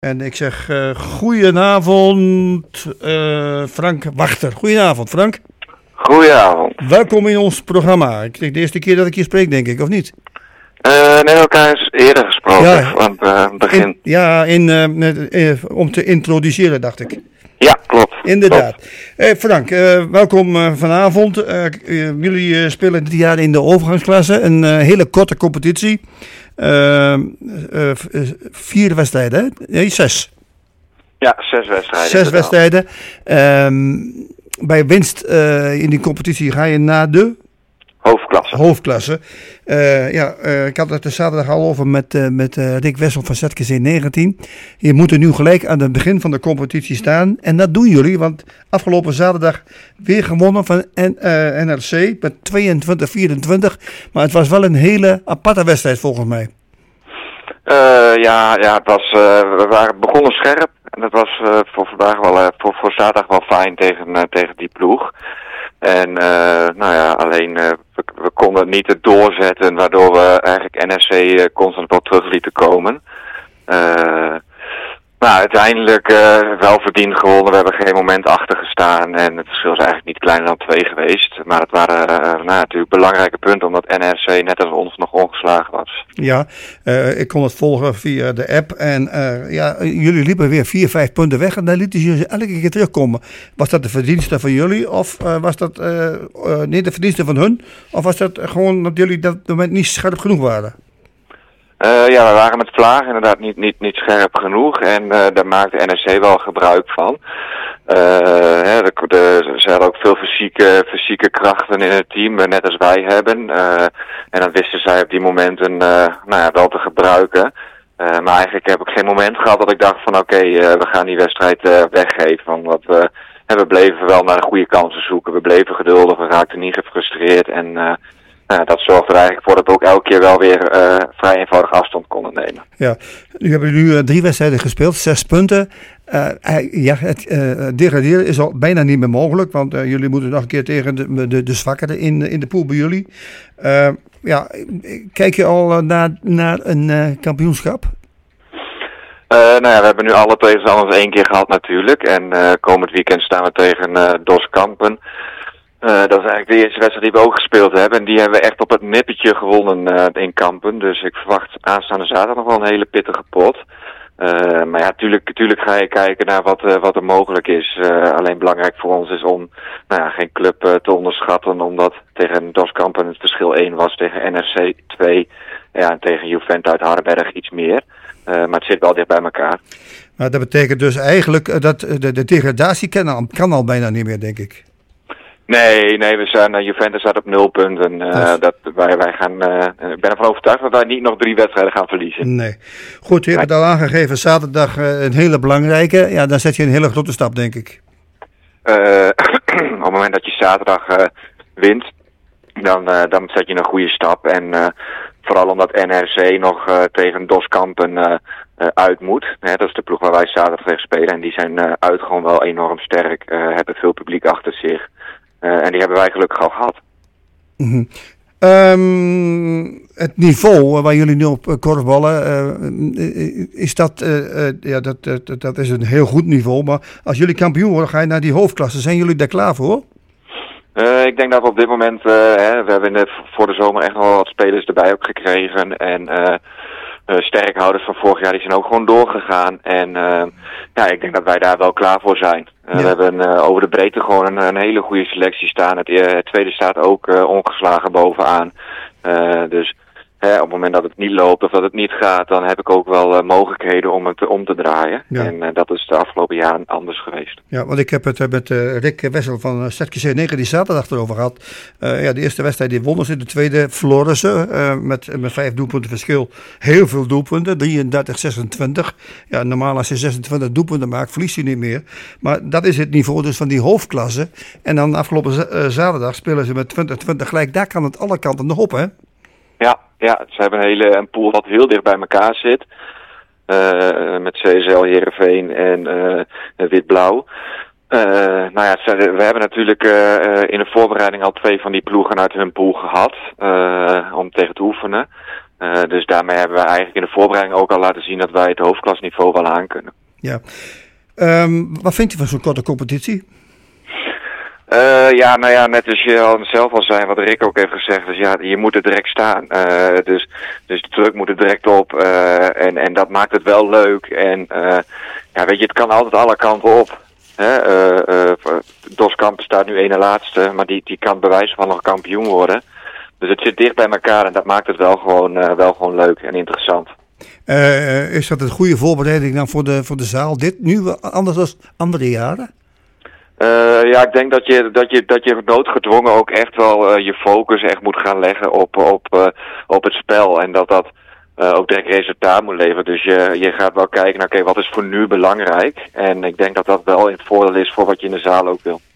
En ik zeg goedenavond Frank Wachter. Goedenavond Frank. Goedenavond. Welkom in ons programma. Ik denk de eerste keer dat ik hier spreek, denk ik, of niet? Nee, elkaar is eerder gesproken aan het begin. Om te introduceren, dacht ik. Ja, klopt. Inderdaad. Frank, welkom vanavond. Jullie spelen dit jaar in de overgangsklasse. Een hele korte competitie. 4 wedstrijden, hè? Nee, 6. Ja, 6 wedstrijden. 6 wedstrijden. Bij winst in die competitie ga je naar de hoofdklasse. Ik had het er zaterdag al over met Rick Wessel van ZKC 19. Je moet er nu gelijk aan het begin van de competitie staan. En dat doen jullie, want afgelopen zaterdag weer gewonnen van NRC met 22-24. Maar het was wel een hele aparte wedstrijd volgens mij. Het was, we waren begonnen scherp. En dat was voor vandaag wel, voor zaterdag wel fijn tegen die ploeg. En alleen we konden niet het doorzetten, waardoor we eigenlijk NRC constant wel terug lieten komen. Maar uiteindelijk wel verdiend gewonnen. We hebben geen moment achter gestaan en het verschil is eigenlijk niet kleiner dan 2 geweest. Maar het waren natuurlijk belangrijke punten omdat NRC net als ons nog ongeslagen was. Ja, ik kon het volgen via de app en jullie liepen weer 4-5 punten weg en dan lieten jullie elke keer terugkomen. Was dat de verdienste van jullie of was dat de verdienste van hun? Of was dat gewoon dat jullie dat moment niet scherp genoeg waren? We waren met Vlaag inderdaad niet scherp genoeg en daar maakte NRC wel gebruik van. Ze hadden ook veel fysieke krachten in het team, net als wij hebben. En dan wisten zij op die momenten wel te gebruiken. Maar eigenlijk heb ik geen moment gehad dat ik dacht van we gaan die wedstrijd weggeven. Want we bleven wel naar de goede kansen zoeken, we bleven geduldig, we raakten niet gefrustreerd en... dat zorgde er eigenlijk voor dat we ook elke keer wel weer vrij eenvoudig afstand konden nemen. Ja, nu hebben jullie 3 wedstrijden gespeeld, 6 punten. Het degraderen is al bijna niet meer mogelijk, want jullie moeten nog een keer tegen de zwakkeren in de pool bij jullie. Kijk je al naar een kampioenschap? We hebben nu alle tegenstanders 1 keer gehad natuurlijk. En komend weekend staan we tegen Dos Kampen. Dat is eigenlijk de eerste wedstrijd die we ook gespeeld hebben. En die hebben we echt op het nippertje gewonnen in Kampen. Dus ik verwacht aanstaande zaterdag nog wel een hele pittige pot. Tuurlijk ga je kijken naar wat er mogelijk is. Alleen belangrijk voor ons is om geen club te onderschatten. Omdat tegen Dos Kampen het verschil 1 was, tegen NRC 2. Ja, en tegen Juventus uit Hardenberg iets meer. Maar het zit wel dicht bij elkaar. Maar dat betekent dus eigenlijk dat de degradatie kan al bijna niet meer, denk ik. Nee, we zijn, Juventus staat op 0 punten. Wij gaan, ik ben ervan overtuigd dat wij niet nog 3 wedstrijden gaan verliezen. Nee. Goed, je hebt het al aangegeven, zaterdag een hele belangrijke. Ja, dan zet je een hele grote stap, denk ik. Op het moment dat je zaterdag wint, dan zet je een goede stap. En vooral omdat NRC nog tegen Dos Kampen uit moet. Dat is de ploeg waar wij zaterdag tegen spelen. En die zijn uit gewoon wel enorm sterk. Hebben veel publiek achter zich. En die hebben wij gelukkig al gehad. Mm-hmm. Het niveau waar jullie nu op korfballen, is dat is een heel goed niveau. Maar als jullie kampioen worden, ga je naar die hoofdklasse. Zijn jullie daar klaar voor? Ik denk dat we op dit moment, we hebben voor de zomer echt wel wat spelers erbij ook gekregen. En sterkhouders van vorig jaar die zijn ook gewoon doorgegaan. En ik denk dat wij daar wel klaar voor zijn. We hebben over de breedte gewoon een hele goede selectie staan. Het tweede staat ook ongeslagen bovenaan. Dus op het moment dat het niet loopt of dat het niet gaat, dan heb ik ook wel mogelijkheden om het om te draaien. Ja. En dat is de afgelopen jaren anders geweest. Ja, want ik heb het met Rick Wessel van ZKC 9 die zaterdag erover gehad. De eerste wedstrijd die wonnen ze, de tweede verloren ze met 5 doelpunten verschil. Heel veel doelpunten, 33-26. Ja, normaal als je 26 doelpunten maakt, verlies je niet meer. Maar dat is het niveau dus van die hoofdklasse. En dan afgelopen zaterdag spelen ze met 20-20 gelijk. Daar kan het alle kanten nog op, hè? Ja, ze hebben een pool wat heel dicht bij elkaar zit. Met CSL, Heerenveen en Wit-Blauw. We hebben natuurlijk in de voorbereiding al 2 van die ploegen uit hun pool gehad. Om tegen te oefenen. Dus daarmee hebben we eigenlijk in de voorbereiding ook al laten zien dat wij het hoofdklasniveau wel aan kunnen. Ja. Wat vindt u van zo'n korte competitie? Net als je al zelf al zei, wat Rick ook heeft gezegd, dus ja, je moet er direct staan. Dus de druk moet er direct op en dat maakt het wel leuk. En weet je, het kan altijd alle kanten op. Dos Kampen staat nu ene laatste, maar die kan bewijzen van nog kampioen worden. Dus het zit dicht bij elkaar en dat maakt het wel gewoon leuk en interessant. Is dat een goede voorbereiding dan voor de zaal? Dit nu anders dan andere jaren? Ik denk dat je noodgedwongen ook echt wel je focus echt moet gaan leggen op het spel. En dat ook direct resultaat moet leveren. Dus je gaat wel kijken naar, oké, wat is voor nu belangrijk? En ik denk dat dat wel in het voordeel is voor wat je in de zaal ook wil.